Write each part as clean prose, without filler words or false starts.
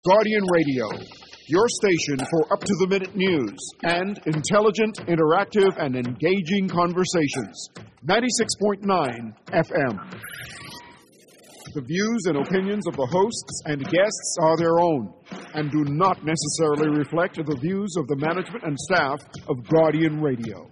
Guardian Radio, your station for up-to-the-minute news and intelligent, interactive, and engaging conversations. 96.9 FM. The views and opinions of the hosts and guests are their own and do not necessarily reflect the views of the management and staff of Guardian Radio.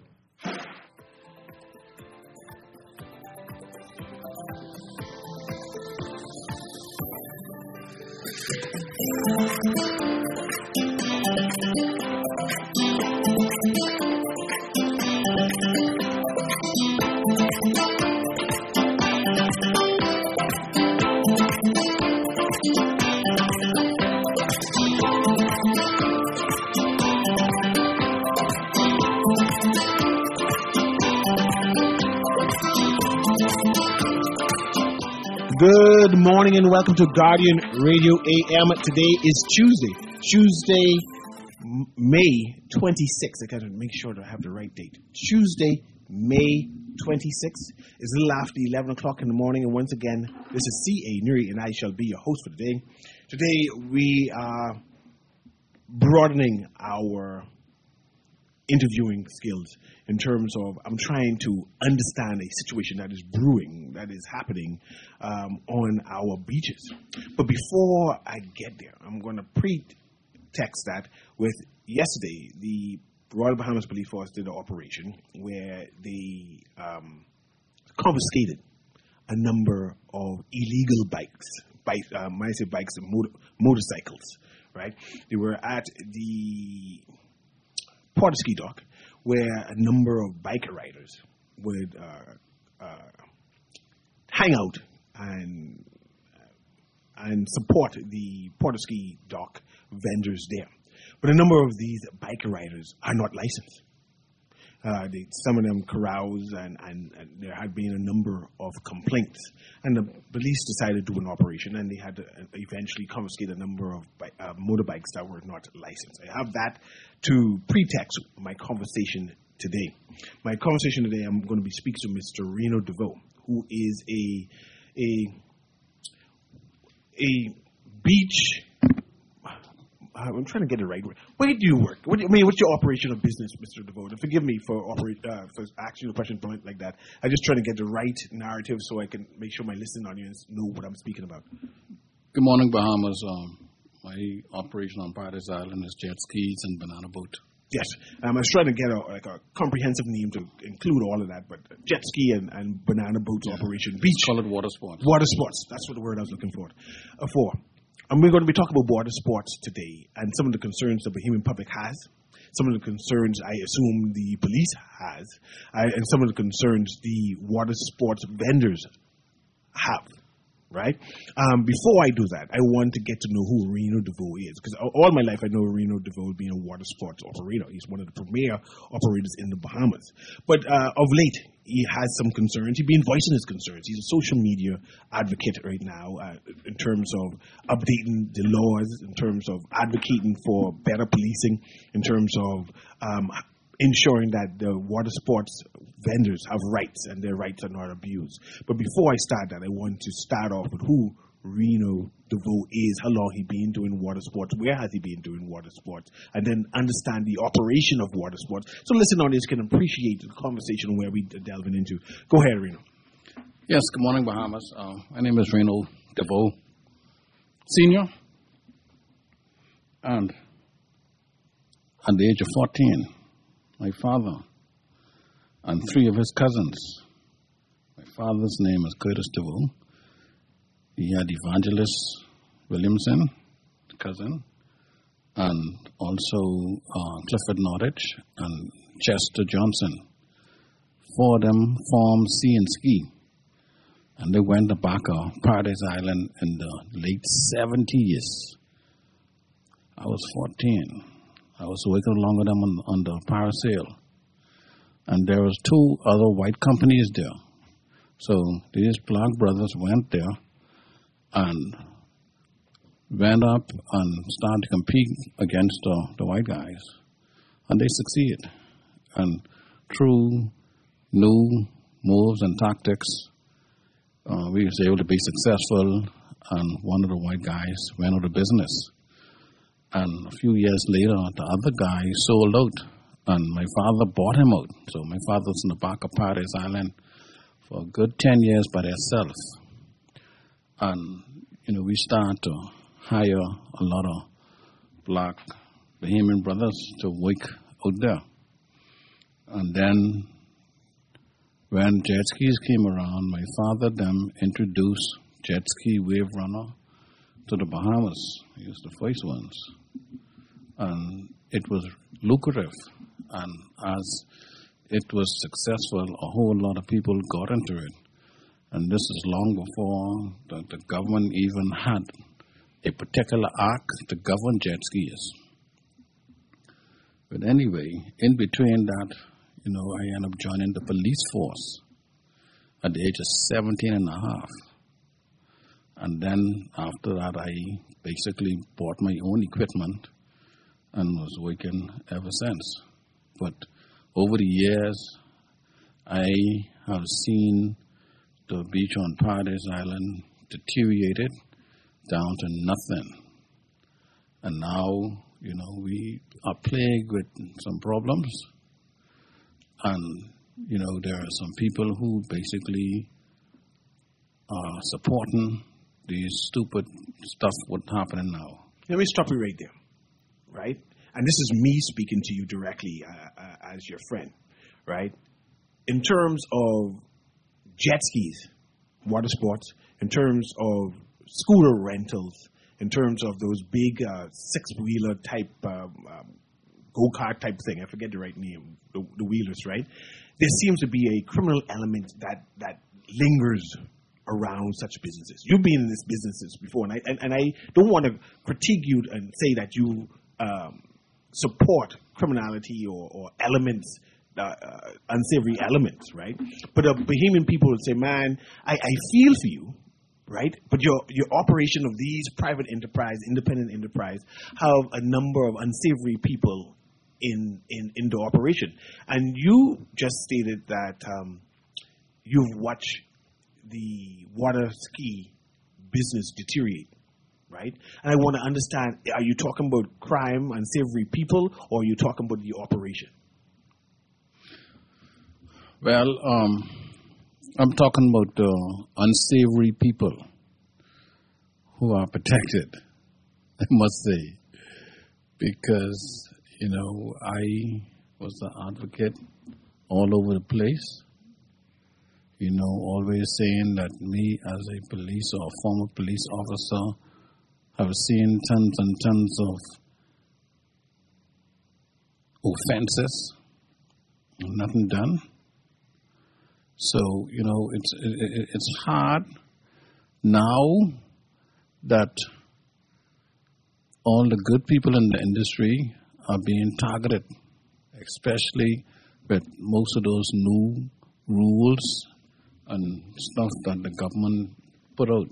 Good morning and welcome to Guardian Radio AM. Today is Tuesday, May 26th. I got to make sure that I have the right date. Tuesday, May 26th. It's a little after 11 o'clock in the morning, and once again, this is C.A. Nuri, and I shall be your host for today. Today, we are broadening our interviewing skills in terms of I'm trying to understand a situation that is brewing, that is happening on our beaches. But before I get there, I'm going to pretext that with yesterday, the Royal Bahamas Police Force did an operation where they confiscated a number of illegal bikes, when I say bikes, motorcycles, right? They were at the Port-of-Ski dock, where a number of biker riders would hang out and support the Port-of-Ski dock vendors there. But a number of these biker riders are not licensed. Some of them carouse, and there had been a number of complaints. And the police decided to do an operation, and they had to eventually confiscate a number of motorbikes that were not licensed. I have that to pretext my conversation today. My conversation today, I'm going to be speaking to Mr. Reno DeVoe, who is a beach. I'm trying to get it right. Where do you work? What's your operation of business, Mr. DeVoe? Forgive me for asking you a question like that. I'm just trying to get the right narrative so I can make sure my listening audience know what I'm speaking about. Good morning, Bahamas. My operation on Paradise Island is jet skis and banana boat. Yes, I was trying to get a comprehensive name to include all of that, but jet ski and banana boat operation. Beach. Call it water sports. Water sports. That's what the word I was looking for. And we're going to be talking about water sports today and some of the concerns the Bahamian public has, some of the concerns I assume the police has, and some of the concerns the water sports vendors have, right? Before I do that, I want to get to know who Reno DeVoe is, because all my life I know Reno DeVoe being a water sports operator. He's one of the premier operators in the Bahamas. But of late, he has some concerns. He's been voicing his concerns. He's a social media advocate right now in terms of updating the laws, in terms of advocating for better policing, in terms of ensuring that the water sports vendors have rights and their rights are not abused. But before I start that, I want to start off with who Reno DeVoe is, how long he been doing water sports, where has he been doing water sports, and then understand the operation of water sports. So listen, audience can appreciate the conversation where we delving into. Go ahead, Reno. Yes, good morning, Bahamas. My name is Reno DeVoe, Senior, and at the age of 14, my father and three of his cousins. My father's name is Curtis DeVoe. He had Evangelist Williamson, cousin, and also Clifford Nordich and Chester Johnson. Four of them formed Sea and Ski, and they went to Baca, Paradise Island, in the late 70s. I was 14. I was working along with them on the parasail. And there was two other white companies there. So these black brothers went there and went up and started to compete against the white guys. And they succeeded. And through new moves and tactics, we was able to be successful, and one of the white guys went out of business. And a few years later, the other guy sold out, and my father bought him out. So my father's in the back of Paradise Island for a good 10 years by themselves. And, we started to hire a lot of black Bahamian brothers to work out there. And then when jet skis came around, my father them introduced jet ski wave runner to the Bahamas. He was the first ones. And it was lucrative. And as it was successful, a whole lot of people got into it. And this is long before the government even had a particular act to govern jet skiers. But anyway, in between that, I ended up joining the police force at the age of 17 and a half. And then after that, I basically bought my own equipment and was working ever since. But over the years, I have seen the beach on Paradise Island deteriorated down to nothing. And now, we are plagued with some problems. And, there are some people who basically are supporting these stupid stuff what's happening now. Let me stop you right there, right? And this is me speaking to you directly as your friend, right? In terms of jet skis, water sports, in terms of scooter rentals, in terms of those big six-wheeler type go-kart type thing, I forget the right name, the wheelers, right? There seems to be a criminal element that lingers around such businesses. You've been in these businesses before, and I don't want to critique you and say that you support criminality or elements, unsavory elements, right? But the Bahamian people would say, man, I feel for you, right? But your operation of these private enterprise, independent enterprise, have a number of unsavory people in the operation. And you just stated that you've watched the water ski business deteriorate, right? And I want to understand, are you talking about crime, unsavory people, or are you talking about the operation? Well, I'm talking about the unsavory people who are protected, I must say, because, I was an advocate all over the place, always saying that me as a police or former police officer have seen tons and tons of offenses, nothing done. So, it's hard now that all the good people in the industry are being targeted, especially with most of those new rules and stuff that the government put out.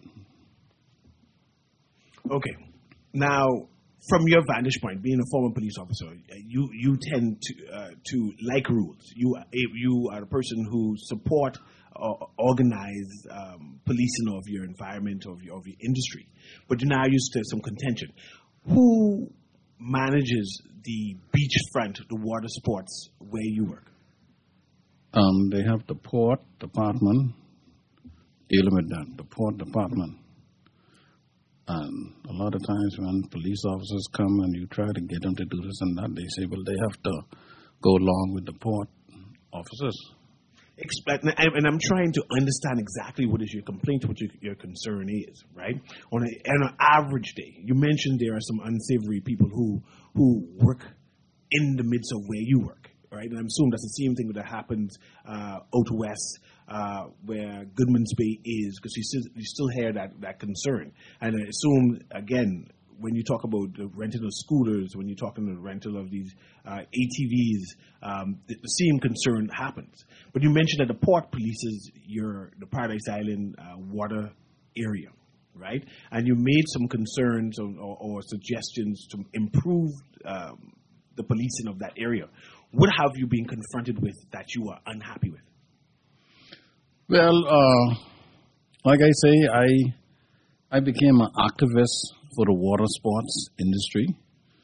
Okay. Now, from your vantage point, being a former police officer, you tend to like rules. You are a person who support or organize policing of your environment, of your industry. But now you still some contention. Who manages the beachfront, the water sports where you work? They have the port department dealing with that, the port department. And a lot of times when police officers come and you try to get them to do this and that, they say, well, they have to go along with the port officers. And I'm trying to understand exactly what is your complaint, what your concern is, right? On an average day, you mentioned there are some unsavory people who work in the midst of where you work, right? And I'm assuming that's the same thing that happens out west, where Goodman's Bay is, because you still hear that concern. And I assume, again, when you talk about the rental of scooters, when you're talking about the rental of these ATVs, the same concern happens. But you mentioned that the port polices the Paradise Island water area, right? And you made some concerns or suggestions to improve the policing of that area. What have you been confronted with that you are unhappy with? Well, like I say, I became an activist for the water sports industry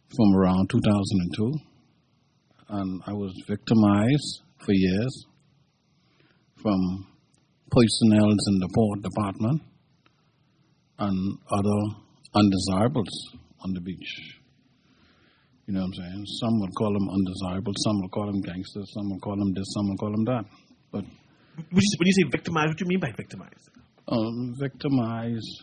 from around 2002, and I was victimized for years from personnel in the port department and other undesirables on the beach. You know what I'm saying? Some would call them undesirables, some would call them gangsters, some would call them this, some would call them that. But when you say victimized, what do you mean by victimized? Victimized,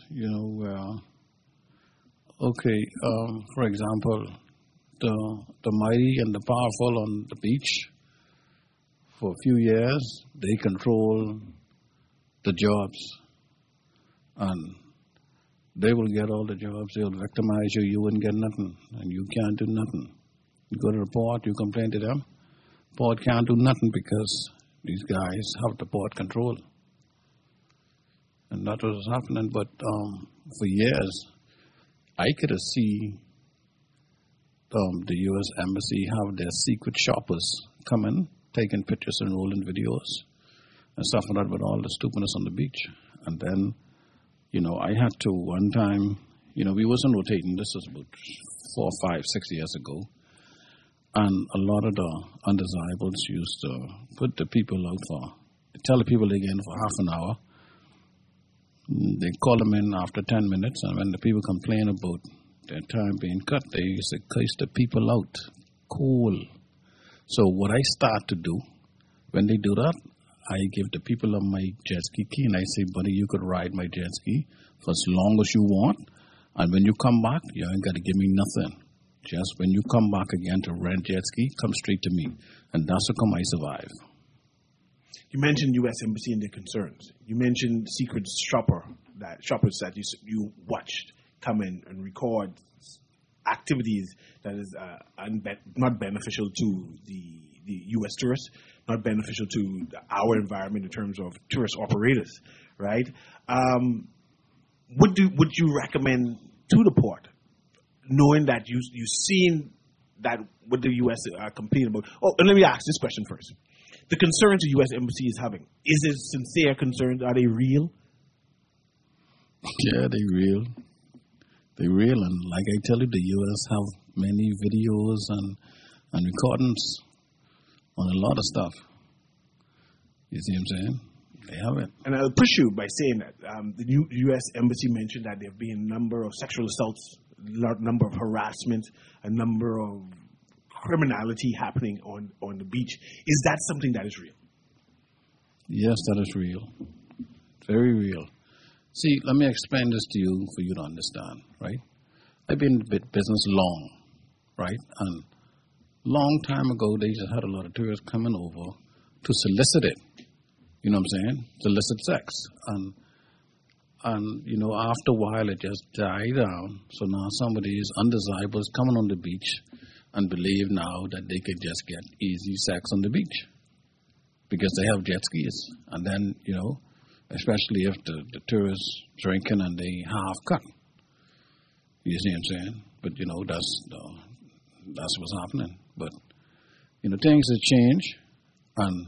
for example, the mighty and the powerful on the beach, for a few years, they control the jobs. And they will get all the jobs. They'll victimize you. You wouldn't get nothing. And you can't do nothing. You go to the port, you complain to them. Port can't do nothing because these guys have the port control. And that was happening. But for years, I could see the U.S. Embassy have their secret shoppers come in, taking pictures and rolling videos and stuff like that with all the stupidness on the beach. And then, I had to one time, we wasn't rotating. This was about 4, 5, 6 years ago. And a lot of the undesirables used to put the people out tell the people again for half an hour. They call them in after 10 minutes, and when the people complain about their time being cut, they used to curse the people out. Cool. So what I start to do, when they do that, I give the people on my jet ski key, and I say, buddy, you could ride my jet ski for as long as you want, and when you come back, you ain't got to give me nothing. Just when you come back again to rent jet ski, come straight to me. And that's how come I survive. You mentioned U.S. Embassy and their concerns. You mentioned secret shoppers that you watched come in and record activities that is not beneficial to the U.S. tourists, not beneficial to our environment in terms of tourist operators, right? Would you recommend to the port, knowing that you've seen that what the U.S. are complaining about? Oh, and let me ask this question first. The concerns the U.S. Embassy is having, is it sincere concerns? Are they real? Yeah, they real. They real, and like I tell you, the U.S. have many videos and recordings on a lot of stuff. You see what I'm saying? They have it. And I'll push you by saying that the U.S. Embassy mentioned that there have been a number of sexual assaults, a number of harassment, a number of criminality happening on the beach. Is that something that is real? Yes, that is real. Very real. See, let me explain this to you for you to understand, right? I've been in business long, right? And long time ago, they just had a lot of tourists coming over to solicit it. You know what I'm saying? Solicit sex. And after a while, it just died down. So now some of these undesirables coming on the beach and believe now that they could just get easy sex on the beach because they have jet skis. And then, especially if the tourists drinking and they half cut. You see what I'm saying? But, that's what's happening. But, things have changed, and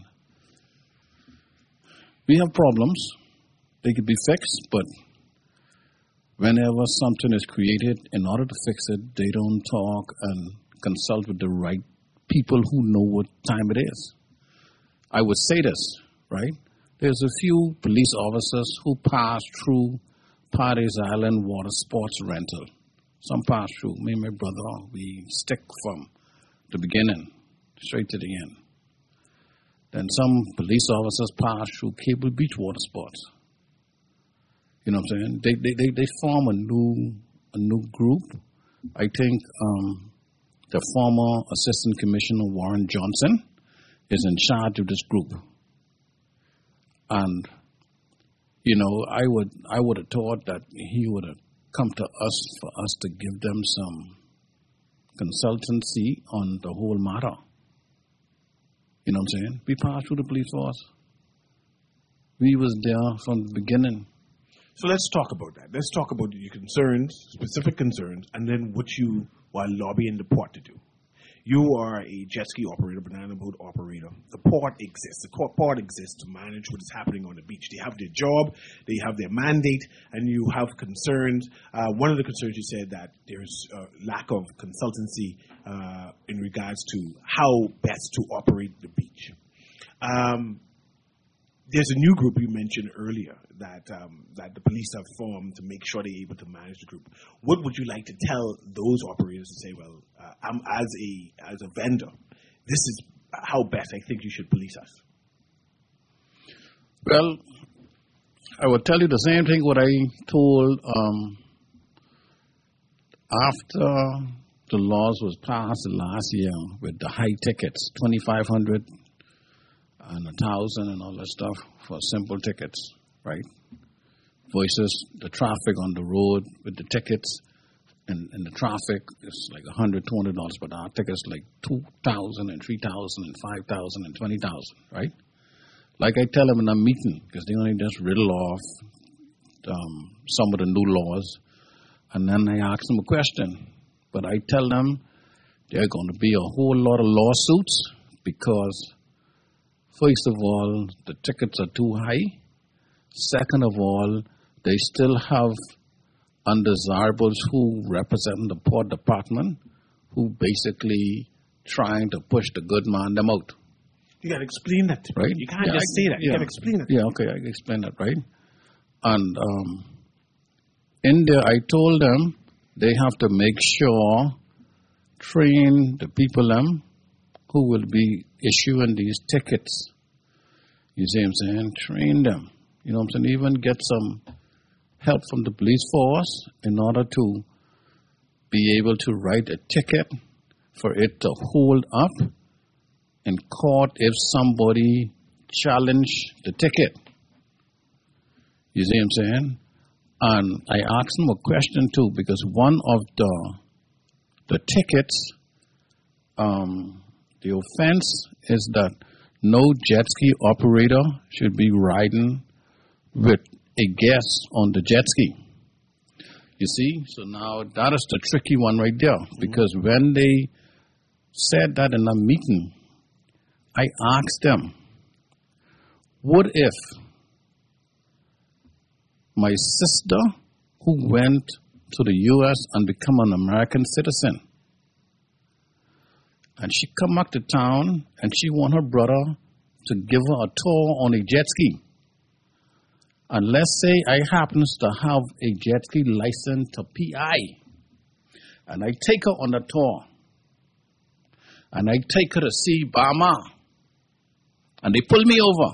we have problems. They could be fixed, but whenever something is created, in order to fix it, they don't talk and consult with the right people who know what time it is. I would say this, right? There's a few police officers who pass through Paddy's Island water sports rental. Some pass through. Me and my brother, we stick from the beginning straight to the end. Then some police officers pass through Cable Beach water sports. You know what I'm saying? They form a new group. I think the former Assistant Commissioner Warren Johnson is in charge of this group. And, I would have thought that he would have come to us for us to give them some consultancy on the whole matter. You know what I'm saying? We passed through the police force. We was there from the beginning. So let's talk about that. Let's talk about your concerns, specific concerns, and then what you are lobbying the port to do. You are a jet ski operator, banana boat operator. The port exists. The port exists to manage what is happening on the beach. They have their job, they have their mandate, and you have concerns. One of the concerns you said that there's a lack of consultancy in regards to how best to operate the beach. There's a new group you mentioned earlier that the police have formed to make sure they're able to manage the group. What would you like to tell those operators to say, well, I'm as a vendor, this is how best I think you should police us? Well, I would tell you the same thing what I told after the laws was passed last year with the high tickets, 2,500 and 1,000 and all that stuff for simple tickets, right? Versus the traffic on the road with the tickets and the traffic is like $100, $200, but our tickets like 2,000 and 3,000 and 5,000 and 20,000, right? Like I tell them in a meeting, because they only just riddle off some of the new laws, and then I ask them a question. But I tell them there are going to be a whole lot of lawsuits because, first of all, the tickets are too high. Second of all, they still have undesirables who represent the port department who basically trying to push the good man them out. You got to explain that to me. Right? You can't just say that. You got to explain that. Yeah, okay, I can explain that, right? And in there, I told them they have to make sure, train the people who will be issuing these tickets. You see what I'm saying? Train them. You know what I'm saying? Even get some help from the police force in order to be able to write a ticket for it to hold up in court if somebody challenge the ticket. You see what I'm saying? And I asked them a question too, because one of the tickets, the offense is that no jet ski operator should be riding with a guest on the jet ski. You see? So now that is the tricky one right there, because when they said that in a meeting, I asked them, what if my sister who went to the U.S. and become an American citizen, and she come back to town and she want her brother to give her a tour on a jet ski. And let's say I happens to have a jet ski license to PI, and I take her on the tour, and I take her to see Bama, and they pull me over.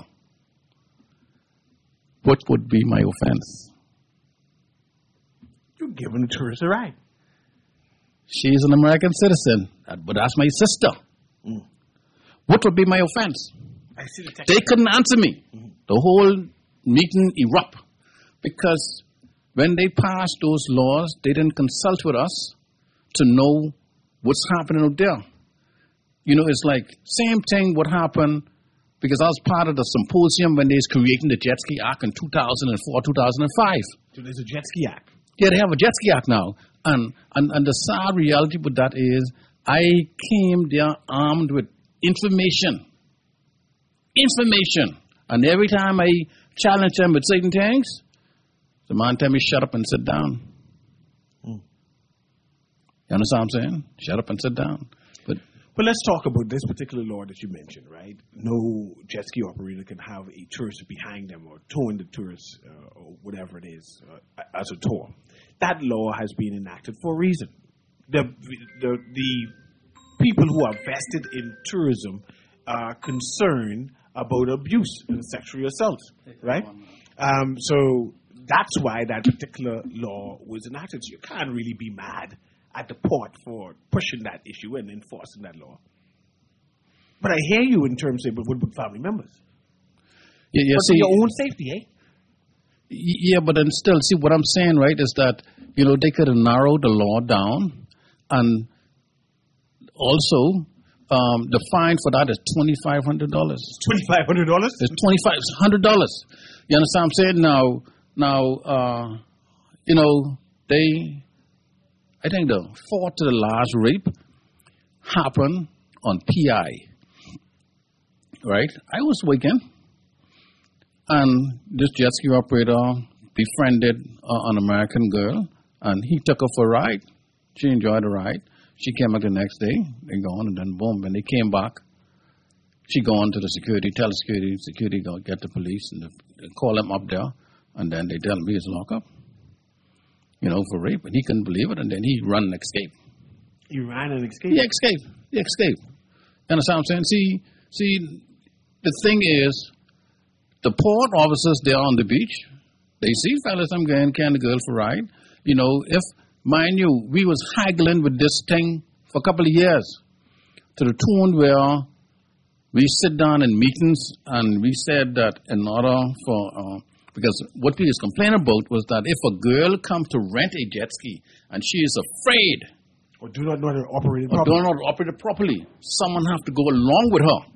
What would be my offense? You're giving the tourist a ride. She's an American citizen, but that's my sister. What would be my offense? I see the text. They couldn't answer me. The whole meeting erupted because when they passed those laws, they didn't consult with us to know what's happening out there. You know, it's like same thing what happened because I was part of the symposium when they was creating the Jet Ski Act in 2004, 2005. So there's a Jet Ski Act. Yeah, they have a Jet Ski Act now. And the sad reality with that is I came there armed with information. And every time I challenge them with certain things, the man tell me, shut up and sit down. You understand what I'm saying? Shut up and sit down. But let's talk about this particular law that you mentioned, right? No jet ski operator can have a tourist behind them or towing the tourist or whatever it is as a tour. That law has been enacted for a reason. The people who are vested in tourism are concerned about abuse and sexual assault, right? So that's why that particular law was enacted. So you can't really be mad at the port for pushing that issue and enforcing that law. But I hear you in terms of with family members. Yeah, but see, for your own safety, eh? Yeah, but then still, see, what I'm saying, right, is that, you know, they could have narrowed the law down, and also the fine for that is $2,500. $2,500? It's $2,500. You understand what I'm saying? Now, you know, I think the fourth to the last rape happened on PI, right? I was working, and this jet ski operator befriended an American girl, and he took her for a ride. She enjoyed the ride. She came back the next day, they gone, and then boom, when they came back, she go on to the security, tell the security go get the police, and they call them up there, and then they tell him he's locked up, for rape, and he couldn't believe it, and then he run and escape. He ran and escaped? He escaped. You understand what I'm saying? See, the thing is, the port officers there on the beach, they see fellas, I'm going, can the girl for a ride? If, mind you, we was haggling with this thing for a couple of years, to the tune where we sit down in meetings and we said that in order for, because what we was complaining about was that if a girl comes to rent a jet ski and she is afraid, or do not know how to operate it properly. Or do not know how to operate it properly, someone have to go along with her.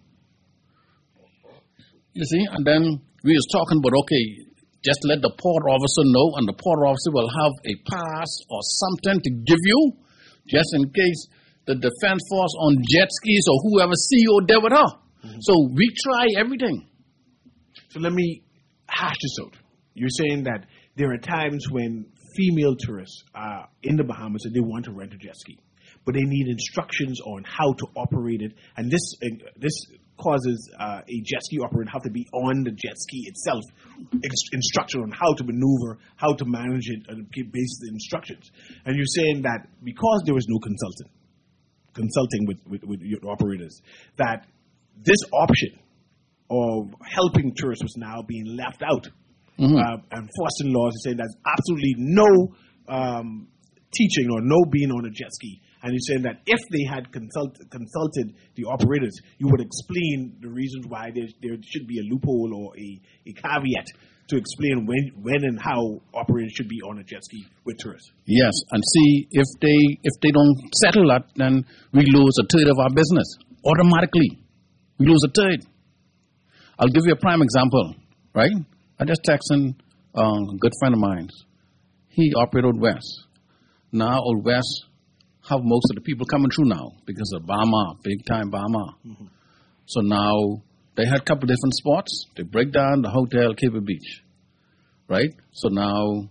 You see, and then we was talking about, okay, just let the port officer know, and the port officer will have a pass or something to give you, just in case the defense force on jet skis or whoever see you there with her. Mm-hmm. So we try everything. So let me hash this out. You're saying that there are times when female tourists are in the Bahamas and they want to rent a jet ski, but they need instructions on how to operate it, and this causes a jet ski operator to have to be on the jet ski itself, instruction on how to maneuver, how to manage it, and basic instructions. And you're saying that because there was no consulting with your operators, that this option of helping tourists was now being left out. Mm-hmm. And enforcing laws and saying there's absolutely no teaching or no being on a jet ski. And you're saying that if they had consulted the operators, you would explain the reasons why there should be a loophole or a caveat to explain when and how operators should be on a jet ski with tourists. Yes, and see, if they don't settle that, then we lose a third of our business. Automatically, we lose a third. I'll give you a prime example, right? I just texted a good friend of mine. He operated Old West. Now Old West have most of the people coming through now because of Bahama, big time Bahama. Mm-hmm. So now they had a couple different spots. They break down the hotel, Cape Beach, right? So now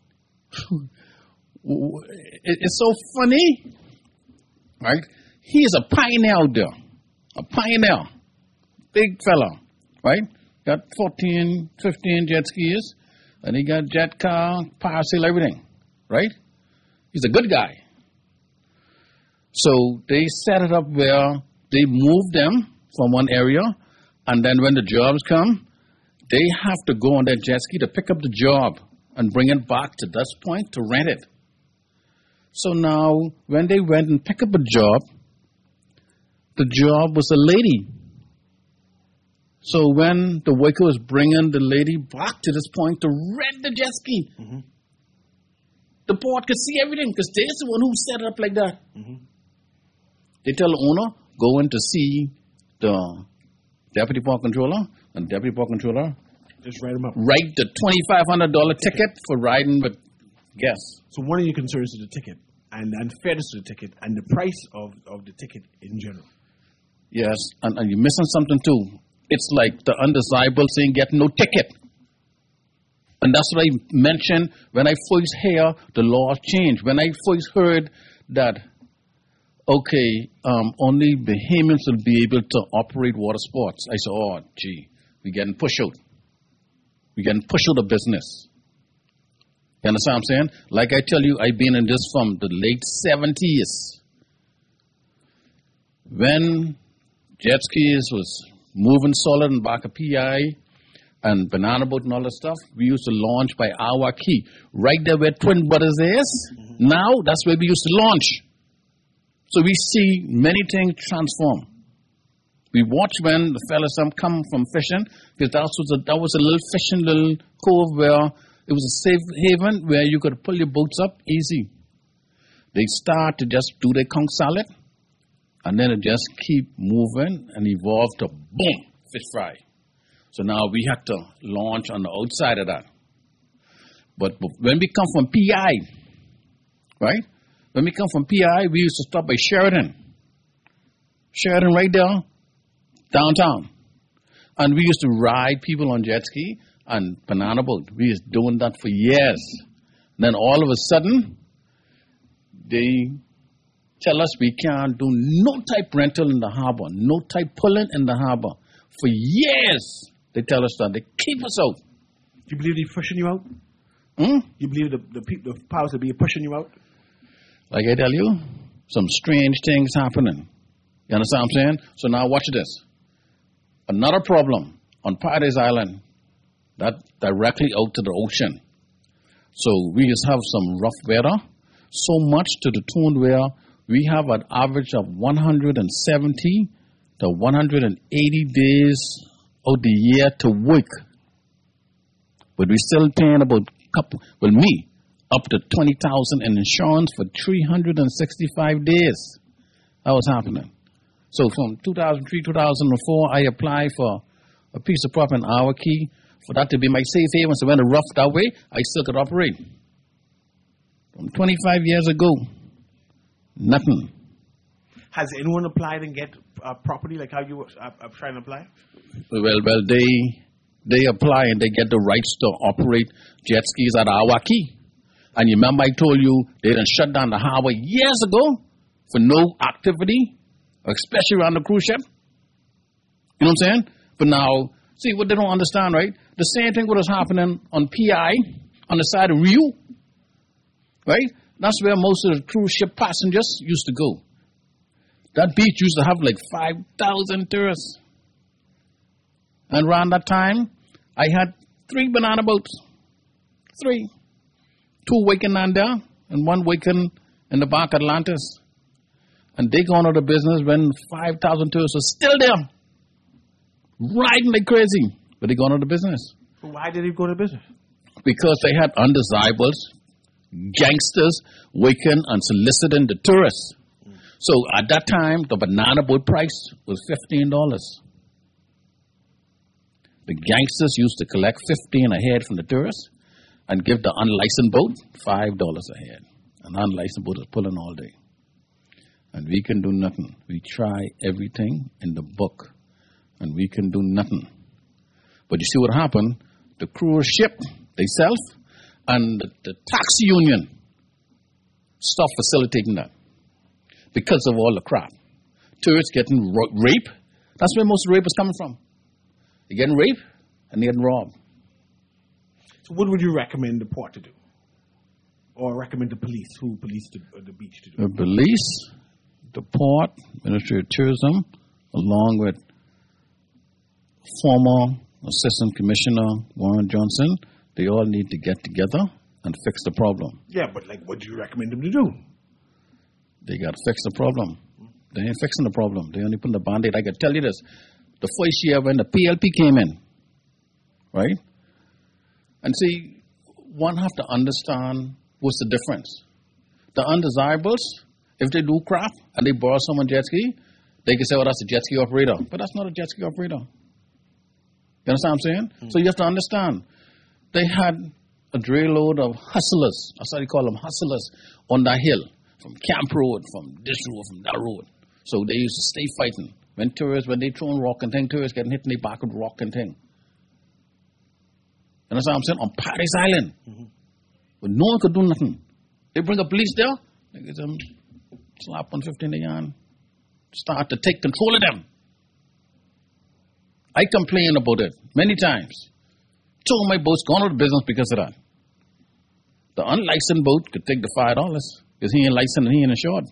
it's so funny, right? He is a pioneer out there, a pioneer, big fella, right? Got 14, 15 jet skis, and he got jet car, parcel, everything, right? He's a good guy. So they set it up where they move them from one area, and then when the jobs come, they have to go on that jet ski to pick up the job and bring it back to this point to rent it. So now, when they went and picked up a job, the job was a lady. So when the worker was bringing the lady back to this point to rent the jet ski, mm-hmm. the port could see everything because they're the one who set it up like that. Mm-hmm. They tell the owner, go in to see the deputy port controller, and the deputy port controller just write them up. Write the $2,500 ticket for riding with guests. So one of your concerns is the ticket and fairness to the ticket and the price of the ticket in general. Yes, and you're missing something too. It's like the undesirable saying, get no ticket. And that's what I mentioned when I first heard the law change. When I first heard that, okay, only Bahamians will be able to operate water sports. I said, oh, gee, we're getting pushed out. We're getting pushed out of business. You understand what I'm saying? Like I tell you, I've been in this from the late 70s. When jet skis was moving solid in back of PI and banana boat and all that stuff, we used to launch by our key. Right there where Twin Brothers is, mm-hmm. Now that's where we used to launch. So we see many things transform. We watch when the fellas come from fishing, because that was a little fishing little cove where it was a safe haven where you could pull your boats up easy. They start to just do their conch salad, and then it just keep moving and evolve to boom, fish fry. So now we had to launch on the outside of that. But when we come from PI, right? When we come from PI, we used to stop by Sheridan. Sheridan right there, downtown. And we used to ride people on jet ski and banana boat. We was doing that for years. Then all of a sudden, they tell us we can't do no type rental in the harbor, no type pulling in the harbor. For years, they tell us that. They keep us out. Do you believe they're pushing you out? You believe the powers that be pushing you out? Like I tell you, some strange things happening. You understand what I'm saying? So now watch this. Another problem on Paradise Island, that directly out to the ocean. So we just have some rough weather, so much to the tune where we have an average of 170 to 180 days of the year to work. But we're still paying about me, up to $20,000 in insurance for 365 days. That was happening. So from 2003, 2004, I applied for a piece of property in our key for that to be my safe haven. So when it roughed that way, I still could operate. From 25 years ago, nothing. Has anyone applied and get property like how you are trying to apply? Well, they apply and they get the rights to operate jet skis at our key. And you remember I told you they done shut down the harbor years ago for no activity, especially around the cruise ship. You know what I'm saying? But now, see what they don't understand, right? The same thing what was happening on PI, on the side of Rio, right? That's where most of the cruise ship passengers used to go. That beach used to have like 5,000 tourists. And around that time, I had 3 banana boats. 3. 2 waking down there and 1 waking in the back Atlantis. And they gone out of business when 5,000 tourists were still there. Riding like crazy. But they gone out of business. Why did they go out of business? Because they had undesirables, gangsters, waking and soliciting the tourists. So at that time, the banana boat price was $15. The gangsters used to collect $15 a head from the tourists and give the unlicensed boat $5 a head. An unlicensed boat is pulling all day. And we can do nothing. We try everything in the book, and we can do nothing. But you see what happened? The cruise ship, themselves, and the taxi union stopped facilitating that because of all the crap. Tourists getting raped. That's where most of the rape is coming from. They're getting raped and they're getting robbed. So what would you recommend the port to do? Or recommend the police, who police the beach to do? The police, the port, Ministry of Tourism, along with former Assistant Commissioner Warren Johnson, they all need to get together and fix the problem. Yeah, but like what do you recommend them to do? They got to fix the problem. They ain't fixing the problem. They only putting the Band-Aid. I can tell you this. The first year when the PLP came in, right? And see, one have to understand what's the difference. The undesirables, if they do crap and they borrow someone jet ski, they can say, oh, that's a jet ski operator. But that's not a jet ski operator. You understand what I'm saying? Mm-hmm. So you have to understand. They had a dray load of hustlers. That's how they call them, hustlers, on that hill. From Camp Road, from this road, from that road. So they used to stay fighting. When they throwing rock and thing, tourists getting hit in the back with rock and thing. You understand what I'm saying? On Paradise Island. Mm-hmm. But no one could do nothing. They bring a police there, they get them slap on 15 a yarn, start to take control of them. I complained about it many times. 2 of my boats gone out of business because of that. The unlicensed boat could take the $5 because he ain't licensed and he ain't insured.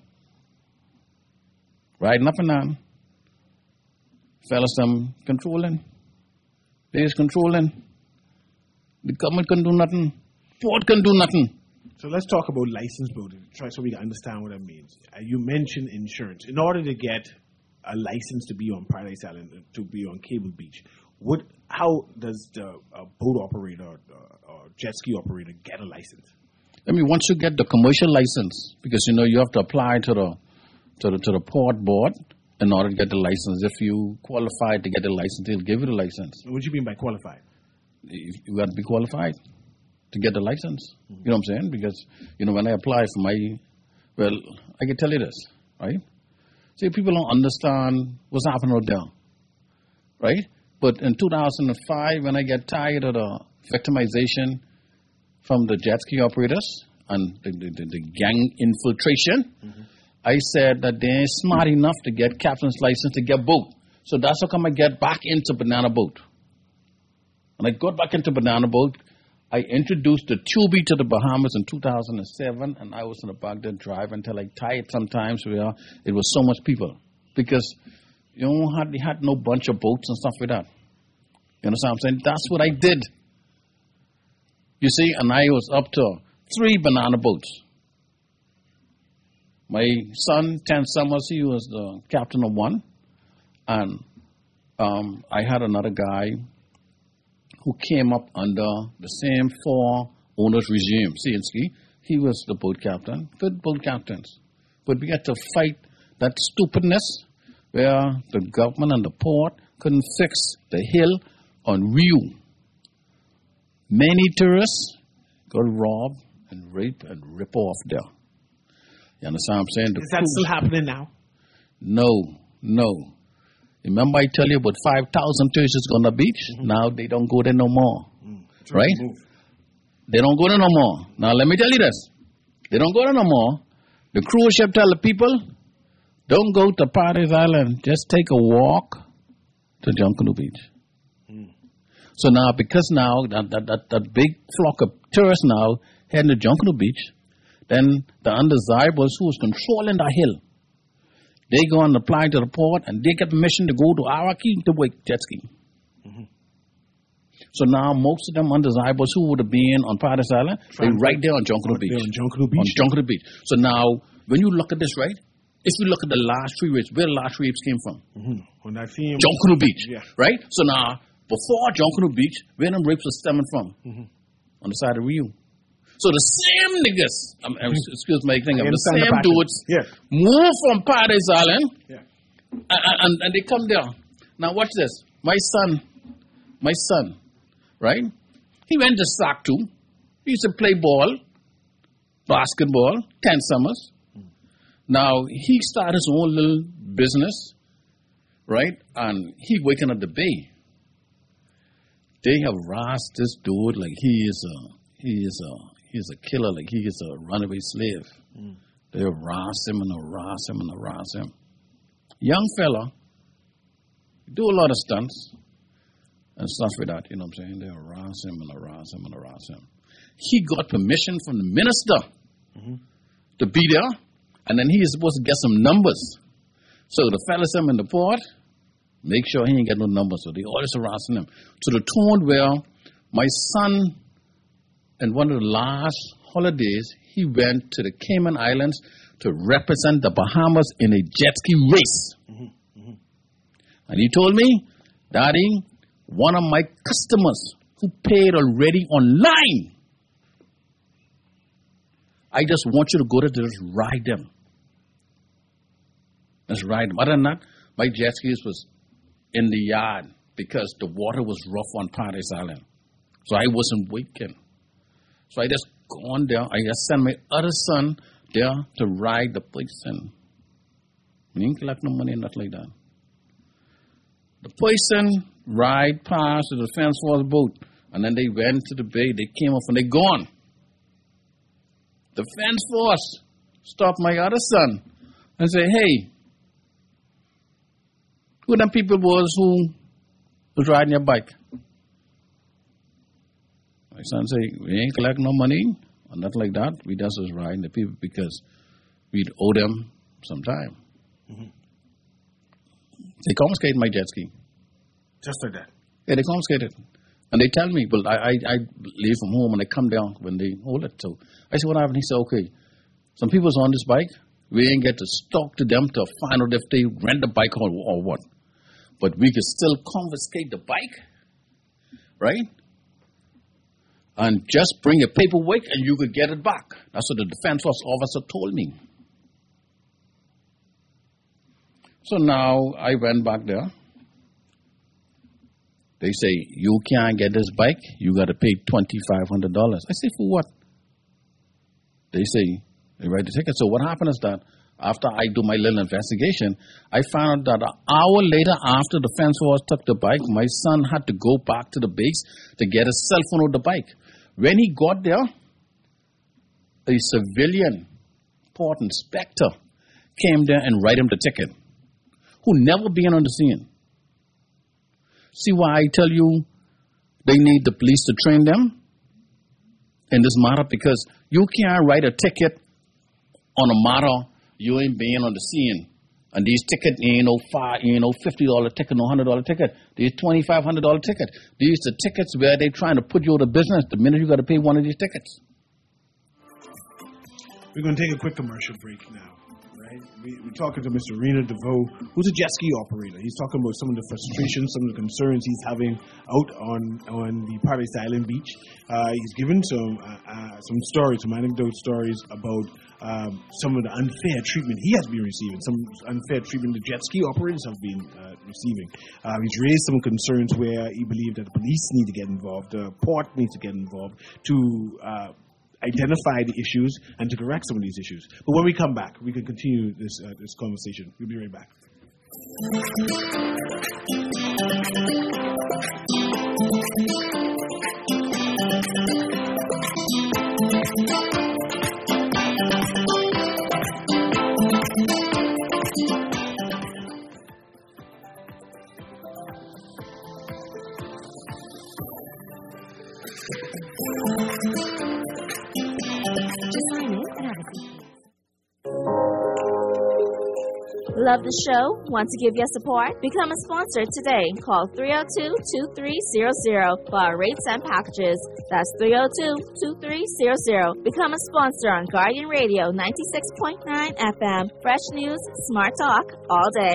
Riding up and down. Fellas, them controlling. They is controlling. The government can do nothing. Port can do nothing. So let's talk about licensed boating. Try so we can understand what that means. You mentioned insurance. In order to get a license to be on Paradise Island, to be on Cable Beach, how does the boat operator or jet ski operator get a license? I mean, once you get the commercial license, because you have to apply to the port board in order to get the license. If you qualify to get the license, they'll give you the license. What do you mean by qualified? You got to be qualified to get the license. Mm-hmm. You know what I'm saying? Because when I apply for I can tell you this, right? See, people don't understand what's happening out there, right? But in 2005, when I get tired of the victimization from the jet ski operators and the gang infiltration, I said that they ain't smart enough to get captain's license to get boat. So that's how come I get back into banana boat. When I got back into banana boat, I introduced the Tubi to the Bahamas in 2007, and I was in the back there driving until I tired sometimes where it was so much people. Because they had no bunch of boats and stuff like that. You understand what I'm saying? That's what I did. You see, and I was up to 3 banana boats. My son, 10 Summers, he was the captain of one. And I had another guy who came up under the same 4 owners regime, CNC. He was the boat captain, good boat captains. But we had to fight that stupidness where the government and the port couldn't fix the hill on Rio. Many tourists got robbed and raped and ripped off there. You understand what I'm saying? Is that still happening now? No. Remember I tell you about 5,000 tourists on the beach? Now they don't go there no more. Right? They don't go there no more. Now let me tell you this. They don't go there no more. The cruise ship tell the people, don't go to Paradise Island. Just take a walk to Junkanoo Beach. So now, because now that big flock of tourists now heading to Junkanoo Beach, then the undesirables who was controlling the hill, they go and apply to the port and they get permission to go to Araki to wake jet ski. So now most of them undesirables who would have been on Paradise Island, they right there on Junkanoo Beach. On Junkanoo Beach. So now, when you look at this, right? If you look at the last 3 rapes, where the last 3 rapes came from? On that theme. Junkanoo Beach, yeah. Right? So now, before Junkanoo Beach, where them rapes were stemming from? On the side of Rio. So the same niggas, excuse my thing, the same dudes move from Paradise Island and they come there. Now watch this. My son, right? He went to SAC too. He used to play ball, basketball, 10 summers. Now he started his own little business, right? And he waking up the bay. They have harassed this dude like he is a killer, like he is a runaway slave. They harass him and harass him and harass him. Young fella, do a lot of stunts and stuff like that, you know what I'm saying? They harass him and harass him and harass him. He got permission from the minister to be there, and then he is supposed to get some numbers. So the fellas in the port, make sure he ain't got no numbers, so they always harassing him. To the tune where my son, in one of the last holidays, he went to the Cayman Islands to represent the Bahamas in a jet ski race. And he told me, Daddy, one of my customers who paid already online, I just want you to go to just ride them. Just ride them. Other than that, my jet skis was in the yard because the water was rough on Paradise Island. So I wasn't waking. So I just go on there. I just send my other son there to ride the place. And we didn't collect no money, nothing like that. The person ride past the Defense Force boat. And then they went to the bay. They came off and they gone. The Defense Force stopped my other son and say, hey, who them people was who was riding your bike? My son say, we ain't collect no money or nothing like that. We just was riding the people because we'd owe them some time. They confiscated my jet ski. Just like that? Yeah, they confiscated. And they tell me, well, I leave from home and I come down when they hold it. So I said, what happened? He said, okay, some people's on this bike. We ain't get to talk to them to find out if they rent the bike or what. But we could still confiscate the bike, right? And just bring a paperwork and you could get it back. That's what the Defense Force officer told me. So now I went back there. They say, you can't get this bike, you got to pay $2,500. I say, for what? They say, they write the ticket. So what happened is that after I do my little investigation, I found out that an hour later after the fence was took the bike, my son had to go back to the base to get a cell phone of the bike. When he got there, a civilian port inspector came there and write him the ticket, who never been on the scene. See why I tell you they need the police to train them in this matter? Because you can't write a ticket on a matter you ain't been on the scene. And these tickets ain't no $50 ticket, no $100 ticket. These $2,500 ticket. These are tickets where they trying to put you out of business the minute you got to pay one of these tickets. We're going to take a quick commercial break now. Right? We're talking to Mr. Reno DeVoe, who's a jet ski operator. He's talking about some of the frustrations, some of the concerns he's having out on the Paradise Island beach. He's given some stories, some anecdote stories about some of the unfair treatment he has been receiving, some unfair treatment the jet ski operators have been receiving. He's raised some concerns where he believed that the police need to get involved, the port needs to get involved to identify the issues and to correct some of these issues. But when we come back, we can continue this conversation. We'll be right back. Love the show? Want to give your support? Become a sponsor today. Call 302-2300 for our rates and packages. That's 302-2300. Become a sponsor on Guardian Radio 96.9 FM. Fresh news, smart talk, all day.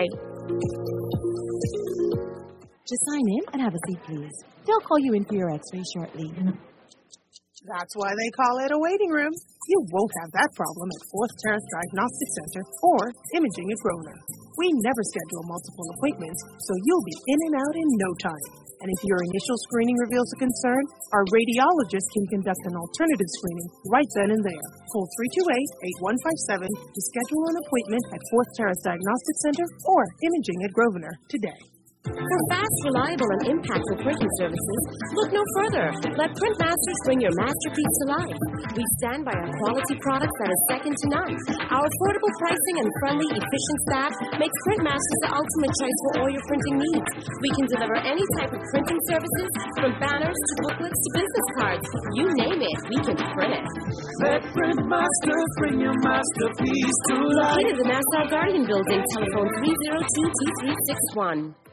Just sign in and have a seat, please. They'll call you in for your x-ray shortly. That's why they call it a waiting room. You won't have that problem at Fourth Terrace Diagnostic Center or Imaging at Grosvenor. We never schedule multiple appointments, so you'll be in and out in no time. And if your initial screening reveals a concern, our radiologist can conduct an alternative screening right then and there. Call 328-8157 to schedule an appointment at Fourth Terrace Diagnostic Center or Imaging at Grosvenor today. For fast, reliable, and impactful printing services, look no further. Let Printmasters bring your masterpiece to life. We stand by our quality products that is second to none. Our affordable pricing and friendly, efficient staff makes Printmasters the ultimate choice for all your printing needs. We can deliver any type of printing services, from banners to booklets to business cards. You name it, we can print it. Let Printmasters bring your masterpiece to life. Located in the Nassau Guardian Building, telephone 302-2361.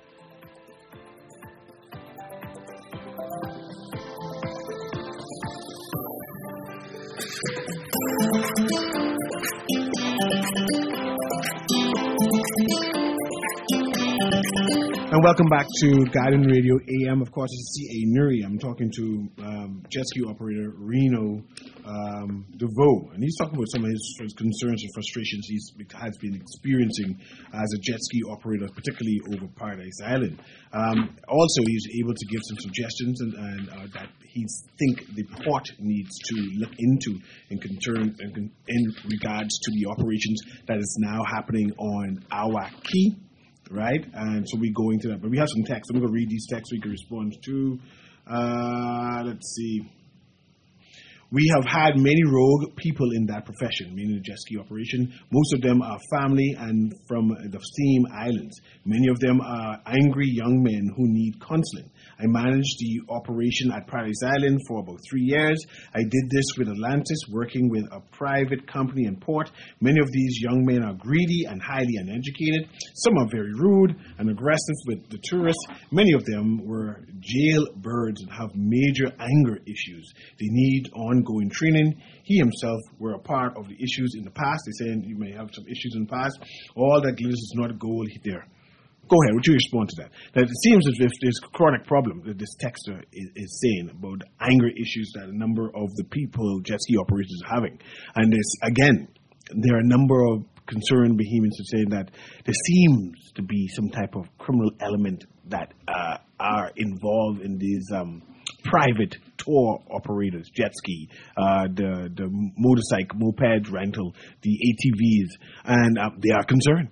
And welcome back to Guardian Radio AM. Of course, it's C.A. Nuri. I'm talking to jet ski operator Reno DeVoe, and he's talking about some of his concerns and frustrations he has been experiencing as a jet ski operator, particularly over Paradise Island. Also, he's able to give some suggestions and that he think the port needs to look into in regards to the operations that is now happening on Awa Key. Right, and so we go into that. But we have some text. I'm going to read these texts we can respond to. Let's see. We have had many rogue people in that profession, meaning the jet ski operation. Most of them are family and from the same islands. Many of them are angry young men who need counseling. I managed the operation at Paradise Island for about 3 years. I did this with Atlantis, working with a private company in port. Many of these young men are greedy and highly uneducated. Some are very rude and aggressive with the tourists. Many of them were jailbirds and have major anger issues. They need ongoing training. He himself were a part of the issues in the past. They're saying you may have some issues in the past. All that glitters is not gold there. Go ahead. Would you respond to that? That it seems as if there's a chronic problem that this texter is saying about anger issues that a number of the people jet ski operators are having. And this, again, there are a number of concerned Bahamians are saying that there seems to be some type of criminal element that are involved in these private tour operators, jet ski, the motorcycle, moped rental, the ATVs, and they are concerned.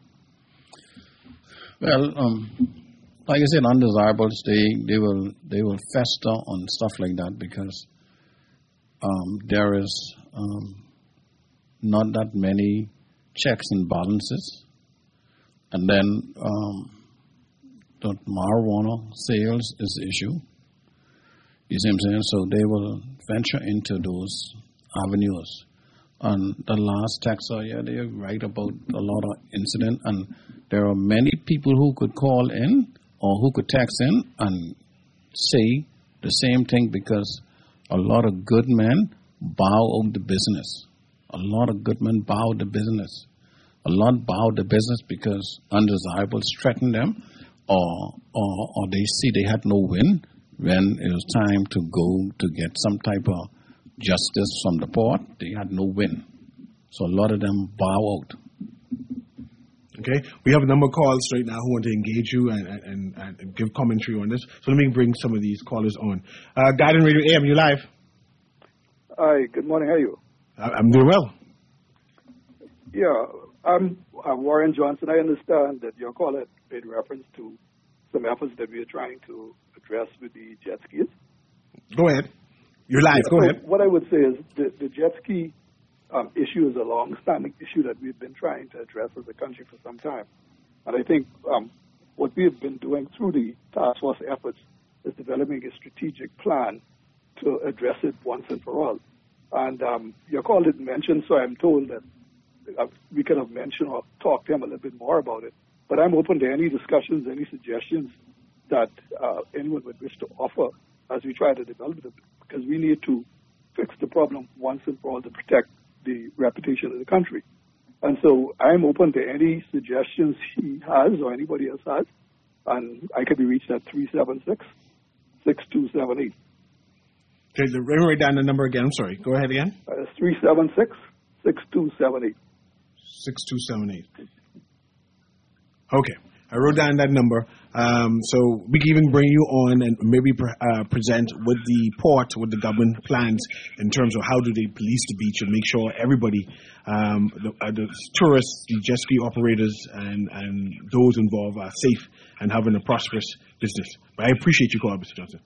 Well, like I said, undesirables, they will fester on stuff like that because there is not that many checks and balances, and then the marijuana sales is the issue. You see what I'm saying? So they will venture into those avenues. And the last texter, yeah, they're right about a lot of incident, and there are many people who could call in or who could text in and say the same thing because a lot of good men bow out the business. A lot of good men bow the business. A lot bow the business because undesirables threaten them or they see they had no win when it was time to go to get some type of justice from the port. They had no win. So a lot of them bow out. Okay, we have a number of calls right now who want to engage you and give commentary on this. So let me bring some of these callers on. Guidance Radio AM, you live? Hi, good morning. How are you? I'm doing well. Yeah, I'm Warren Johnson. I understand that your caller made reference to some efforts that we are trying to address with the jet skis. Go ahead. You're live. Go ahead. What I would say is the jet ski issue is a long-standing issue that we've been trying to address as a country for some time. And I think what we have been doing through the task force efforts is developing a strategic plan to address it once and for all. And your call didn't mention, so I'm told that we could have mentioned or talked to him a little bit more about it. But I'm open to any discussions, any suggestions that anyone would wish to offer as we try to develop it, because we need to fix the problem once and for all to protect the reputation of the country. And so I'm open to any suggestions he has or anybody else has, and I could be reached at 376-6278. Okay, write down the number again. I'm sorry. Go ahead again. It's 376-6278. 6278. Okay. I wrote down that number. So we can even bring you on and maybe present with the port, with the government plans in terms of how do they police the beach and make sure everybody, the tourists, the jet ski operators, and those involved are safe and having a prosperous business. But I appreciate your call, Mr. Johnson.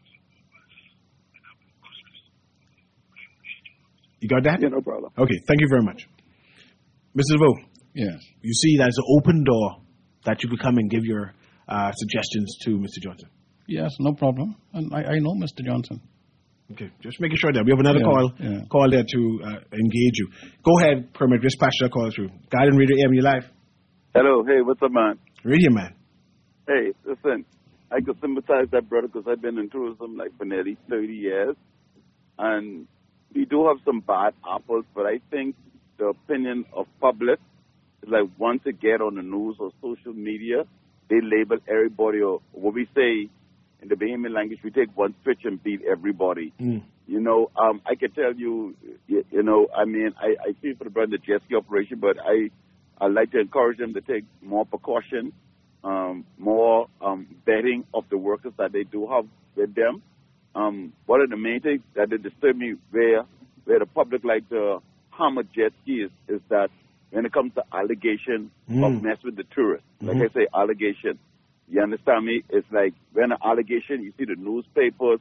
You got that? Yeah, no problem. Okay, thank you very much. Mr. DeVoe. Yes. You see that's an open door that you could come and give your suggestions to Mr. Johnson. Yes, no problem. And I know Mr. Johnson. Okay, just making sure that we have another call there to engage you. Go ahead, Kermit, just patch that call through. Guidance Radio AM, you live? Hello, hey, what's up, man? Radio man. Hey, listen, I could sympathize that brother because I've been in tourism like for nearly 30 years, and we do have some bad apples, but I think the opinion of public is like once they get on the news or social media, they label everybody, or what we say in the Bahamian language, we take one switch and beat everybody. You know, I can tell you, you know, I mean, I feel for the brother, the jet ski operation, but I'd like to encourage them to take more precaution, more vetting of the workers that they do have with them. One of the main things that disturb me where the public like to harm a jet ski is that when it comes to allegation of mess with the tourists, like I say, allegation. You understand me? It's like when an allegation, you see the newspapers,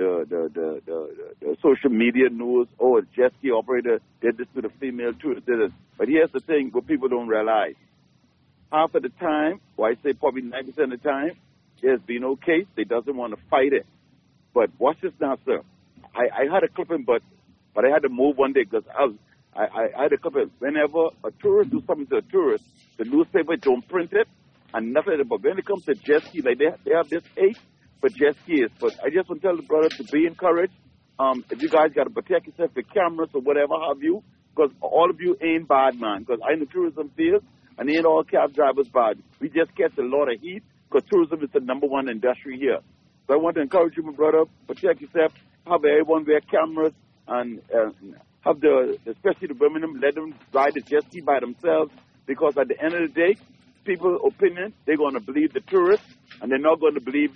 the social media news, oh, a jet ski operator did this to the female tourist, did it. But here's the thing, what people don't realize. Half of the time, or I say probably 90% of the time, there's been no case. They doesn't want to fight it. But watch this now, sir. I had a clipping, but I had to move one day because I had a clipping. Whenever a tourist do something to a tourist, the newspaper don't print it and nothing. But when it comes to jet ski, like they have this hate for jet skis. But I just want to tell the brother to be encouraged. If you guys got to protect yourself with cameras or whatever have you, because all of you ain't bad, man. Because I'm in the tourism field, and ain't all cab drivers bad. We just catch a lot of heat because tourism is the #1 industry here. So I want to encourage you, my brother, protect yourself, have everyone wear cameras, and have especially the women, let them ride the jet ski by themselves, because at the end of the day, people's opinion, they're going to believe the tourists, and they're not going to believe you.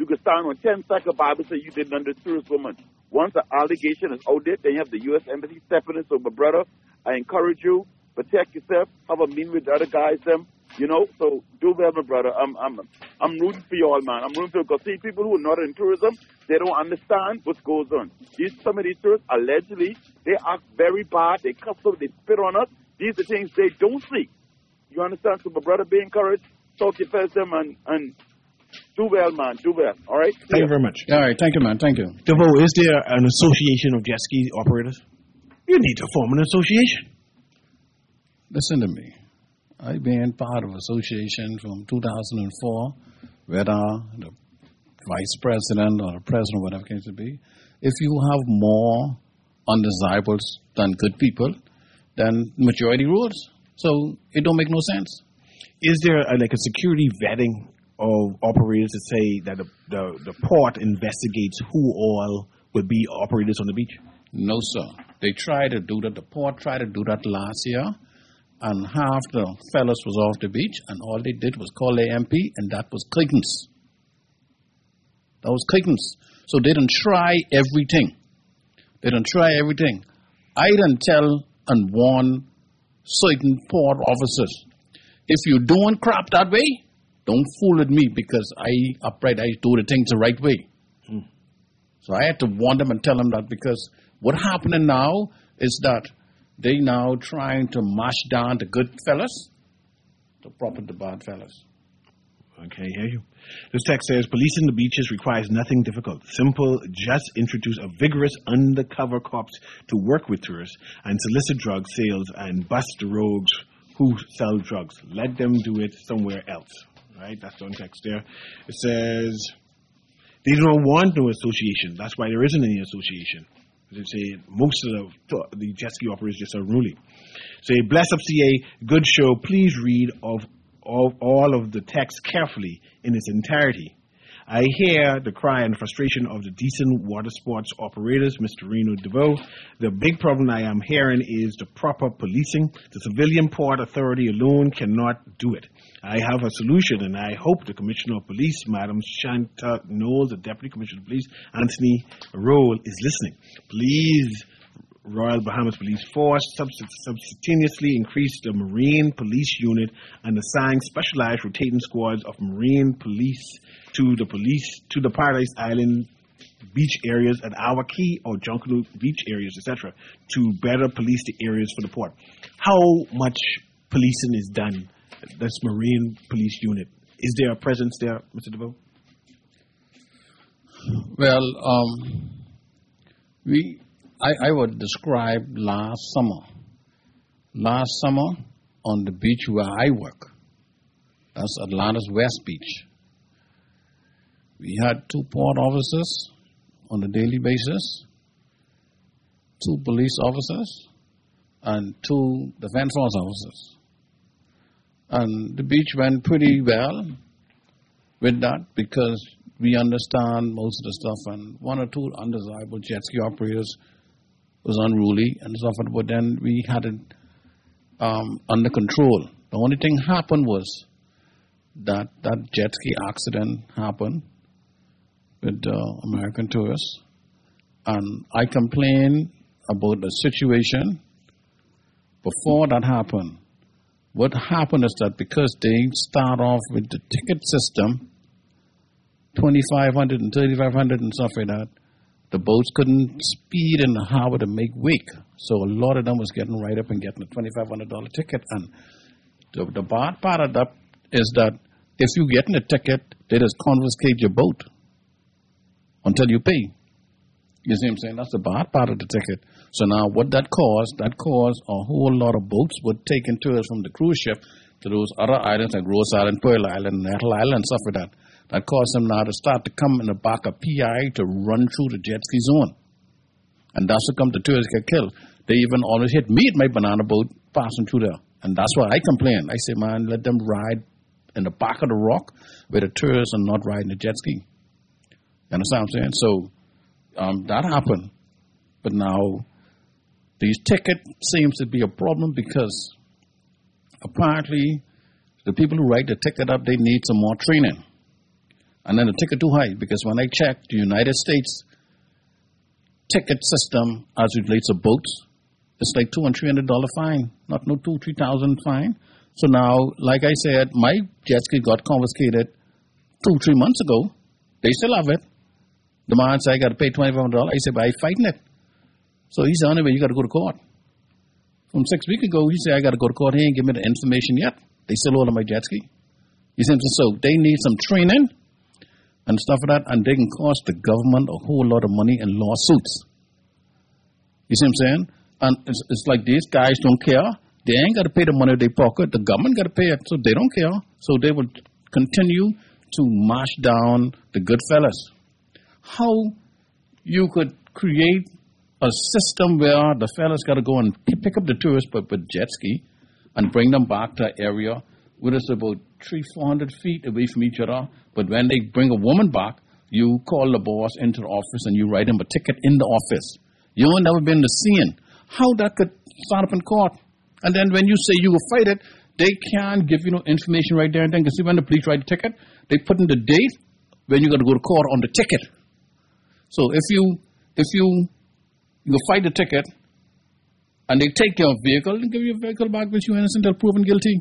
You can stand on 10 seconds Bible say you didn't understand this woman. Once the allegation is out there, then you have the U.S. Embassy stepping in. So, my brother, I encourage you, protect yourself, have a meeting with the other guys, them, you know. So, do well, my brother. I'm rooting for you all, man. I'm rooting for you because see, people who are not in tourism, they don't understand what goes on. Some of these tourists, allegedly, they act very bad. They cuss us, they spit on us. These are things they don't see. You understand? So, my brother, be encouraged. Talk to your them and do well, man. Do well. All right? Thank you very much. All right. Thank you, man. Thank you. DeVoe, is there an association of jet ski operators? You need to form an association. Listen to me. I've been part of association from 2004, whether the vice president or the president, whatever it may be. If you have more undesirables than good people, then majority rules. So it don't make no sense. Is there a security vetting of operators to say that the port investigates who all would be operators on the beach? No, sir. They tried to do that. The port tried to do that last year, and half the fellas was off the beach, and all they did was call the MP, and that was Clayton's. That was Clayton's. So they didn't try everything. I didn't tell and warn certain port officers, if you're doing crap that way, don't fool with me because I do the things the right way. So I had to warn them and tell them that because what's happening now is that they now trying to mash down the good fellas to prop up the bad fellas. Okay, hear you. This text says, policing the beaches requires nothing difficult. Simple, just introduce a vigorous undercover cops to work with tourists and solicit drug sales and bust the rogues who sell drugs. Let them do it somewhere else. Right? That's the text there. It says, they don't want no association. That's why there isn't any association. They say most of the jet ski operators just are unruly. Say, bless up CA, good show. Please read of all of the text carefully in its entirety. I hear the cry and frustration of the decent water sports operators, Mr. Reno DeVoe. The big problem I am hearing is the proper policing. The civilian port authority alone cannot do it. I have a solution, and I hope the Commissioner of Police, Madam Shanta Knowles, the Deputy Commissioner of Police, Anthony Roll, is listening. Please, Royal Bahamas Police Force, substantially increase the Marine Police Unit and assign specialized rotating squads of Marine Police to the Paradise Island beach areas at Our Key or Junkanoo beach areas, etc., to better police the areas for the port. How much policing is done? That's Marine Police Unit. Is there a presence there, Mr. DeVoe? Well, I would describe last summer on the beach where I work. That's Atlanta's West Beach. We had 2 port officers on a daily basis, 2 police officers, and 2 defense force officers. And the beach went pretty well with that because we understand most of the stuff, and 1 or 2 undesirable jet ski operators was unruly and stuff, but then we had it under control. The only thing happened was that jet ski accident happened with American tourists, and I complained about the situation before that happened. What happened is that because they start off with the ticket system, $2,500 and $3,500 and stuff like that, the boats couldn't speed in the harbor to make wake. So a lot of them was getting right up and getting a $2,500 ticket. And the bad part of that is that if you get in a ticket, they just confiscate your boat until you pay. You see what I'm saying? That's the bad part of the ticket. So now what that caused a whole lot of boats were taken tours from the cruise ship to those other islands like Rose Island, Pearl Island, Nettle Island, and stuff like that. That caused them now to start to come in the back of PI to run through the jet ski zone. And that's how come the tourists get killed. They even always hit me at my banana boat passing through there. And that's why I complain. I say, man, let them ride in the back of the rock where the tourists are not riding the jet ski. You understand what I'm saying? So that happened. But now these tickets seems to be a problem because apparently the people who write the ticket up, they need some more training. And then the ticket too high, because when I checked the United States ticket system as it relates to boats, it's like $200 and $300 fine, not no $2,000-3,000 fine. So now, like I said, my jet ski got confiscated 2-3 months ago. They still have it. The man said I got to pay $2,500. I said, but I fighting it. So he said, anyway, you got to go to court. From 6 weeks ago, he said, I got to go to court. He ain't give me the information yet. They still hold on my jet ski. You see what I'm saying? So they need some training and stuff like that, and they can cost the government a whole lot of money in lawsuits. You see what I'm saying? And it's like these guys don't care. They ain't got to pay the money in their pocket. The government got to pay it, so they don't care. So they will continue to march down the good fellas. How you could create a system where the fellas got to go and pick up the tourists with jet ski and bring them back to an area where it's about 300-400 feet away from each other. But when they bring a woman back, you call the boss into the office and you write him a ticket in the office. You ain't never been to seeing how that could start up in court. And then when you say you will fight it, they can't give you no information right there and then. Because see, when the police write the ticket, they put in the date when you're going to go to court on the ticket. So if you fight the ticket and they take your vehicle and give your vehicle back which you're innocent until proven guilty.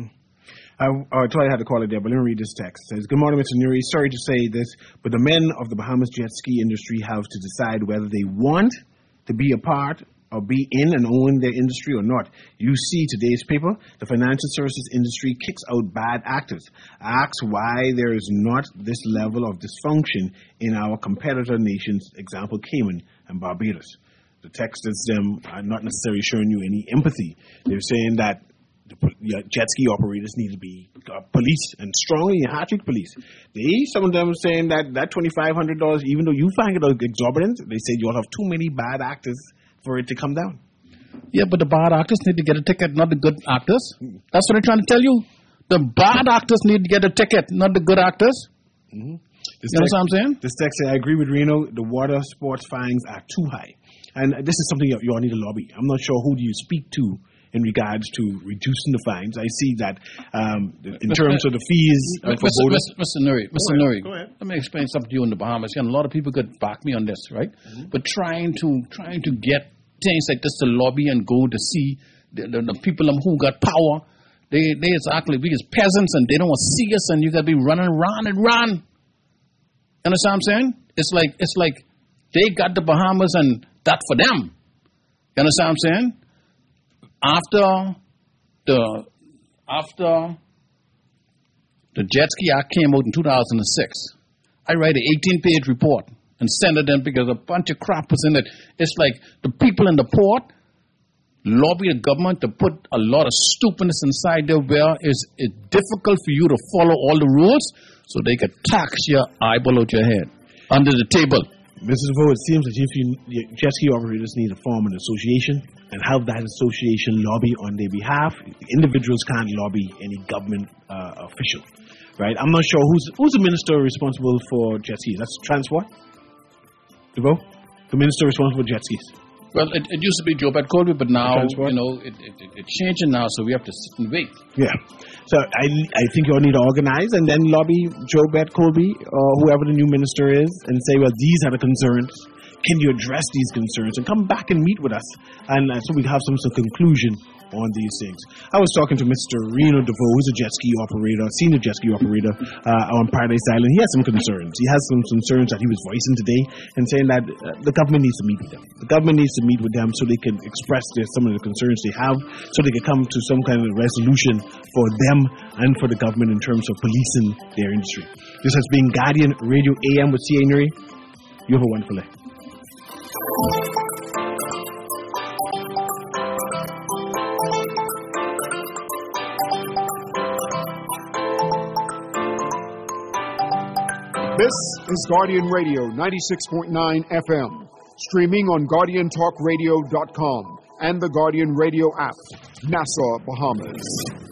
I thought I had to call it there, but let me read this text. It says, good morning, Mr. Nuri. Sorry to say this, but the men of the Bahamas jet ski industry have to decide whether they want to be a part or be in and own their industry or not. You see today's paper, the financial services industry kicks out bad actors. Asks why there is not this level of dysfunction in our competitor nations, example Cayman and Barbados. The text is them not necessarily showing you any empathy. They're saying that the jet ski operators need to be police and strongly hard-treat police. Some of them are saying that $2,500, even though you find it exorbitant, they say you'll have too many bad actors for it to come down. Yeah, but the bad actors need to get a ticket, not the good actors. That's what they're trying to tell you. The bad actors need to get a ticket, not the good actors. Mm-hmm. You know what I'm saying? This text says, I agree with Reno. The water sports fines are too high. And this is something you all need to lobby. I'm not sure who do you speak to in regards to reducing the fines. I see that in terms of the fees for voters. Mr. Nuri, go ahead. Let me explain something to you in the Bahamas. And a lot of people could back me on this, right? Mm-hmm. But trying to get things like this to lobby and go to see the people who got power, they exactly, we as peasants and they don't want to see us and you got to be running around and run. You understand what I'm saying? It's like they got the Bahamas and that's for them. You understand what I'm saying? After the Jet Ski Act came out in 2006, I write an 18-page report and send it in because a bunch of crap was in it. It's like the people in the port lobby the government to put a lot of stupidness inside there where it's difficult for you to follow all the rules, so they could tax your eyeball out your head under the table. Mrs. Vo, it seems as if jet ski operators need to form an association and have that association lobby on their behalf. Individuals can't lobby any government official, right? I'm not sure who's the minister responsible for jet skis. That's transport? DeVoe? The minister responsible for jet skis. Well, it used to be Joe Pat Colby, but now, transport? it's changing now, so we have to sit and wait. Yeah. So I think you all need to organize and then lobby Joe Pat Colby or whoever the new minister is and say, well, these are the concerns. Can you address these concerns and come back and meet with us? And so we have some sort of conclusion on these things. I was talking to Mr. Reno DeVoe, who's a jet ski operator, senior jet ski operator on Paradise Island. He has some concerns. He has some concerns that he was voicing today and saying that the government needs to meet with them. The government needs to meet with them so they can express some of the concerns they have, so they can come to some kind of resolution for them and for the government in terms of policing their industry. This has been Guardian Radio AM with C.A. Nuri. You have a wonderful day. This is Guardian Radio 96.9 FM, streaming on GuardianTalkRadio.com and the Guardian Radio app, Nassau, Bahamas.